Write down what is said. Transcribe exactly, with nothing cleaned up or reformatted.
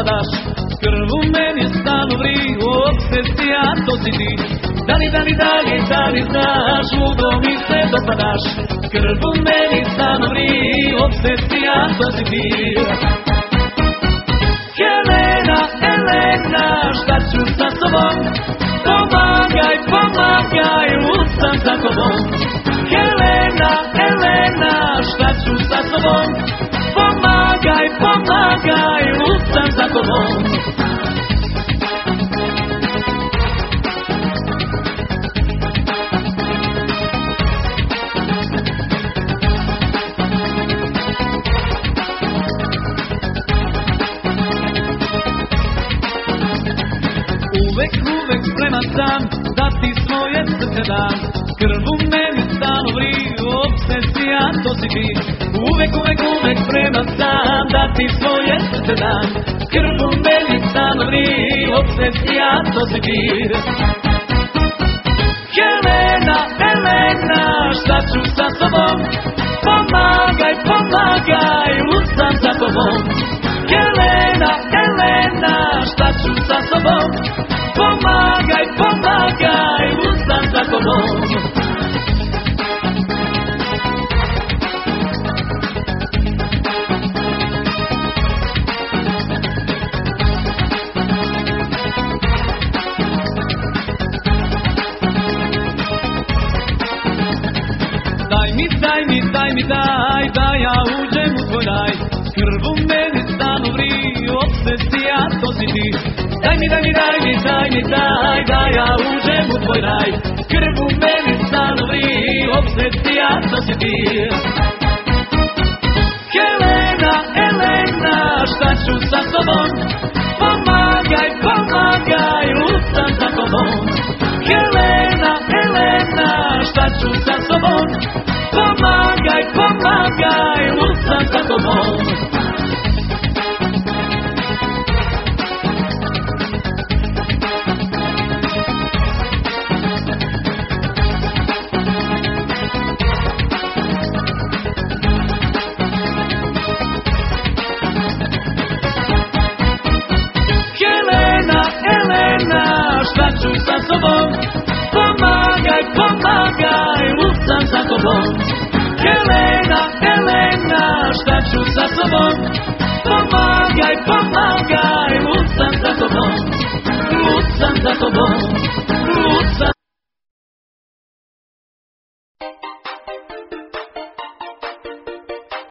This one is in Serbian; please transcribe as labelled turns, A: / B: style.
A: dopadaš, krv u meni stalno vri, obsesija to si ti. Da li, da li, da li, da li znaš, ludo mi se dopadaš, krv u meni stalno vri, obsesija to si ti. Helena, Elena, šta ću sa sobom? Pomagaj, pomagaj, lud sam za tobom. Helena, Elena, šta ću sa sobom? Pomagaj, pomagaj, lud sam za tobom. Uvek, uvek spreman sam da ti svoje srce dam, krv u meni stalno vri, obsesija to si ti. Uvek, uvek, uvek spreman sam da ti svoje srce dam, krv u meni stalno vri, obsesija to si ti. Helena, Elena, šta ću sa sobom? Pomagaj, pomagaj, lud sam za tobom. Helena, Elena, šta ću sa sobom? Pomagaj, pomagaj, lud sam za tobom. Daj mi, daj mi, daj mi, daj, da ja uđem u tvoj raj, krv u meni stalno vri, obsesija to si ti. Daj mi, daj mi, daj mi, daj mi, daj, da ja uđem u tvoj raj, krv u meni stalno vri, obsesija to si ti. Helena, Elena, šta ću sa sobom? Pomagaj, pomagaj, lud sam za tobom. Helena, Elena, šta ću sa sobom? Pomagaj, pomagaj, lud sam za tobom. Helena, Elena, šta ću sa sobom? Pomagaj, pomagaj, lud sam za tobom. Helena, Elena, šta ću sa sobom? Pomagaj, pomagaj, lud sam za tobom. Lud sam za tobom.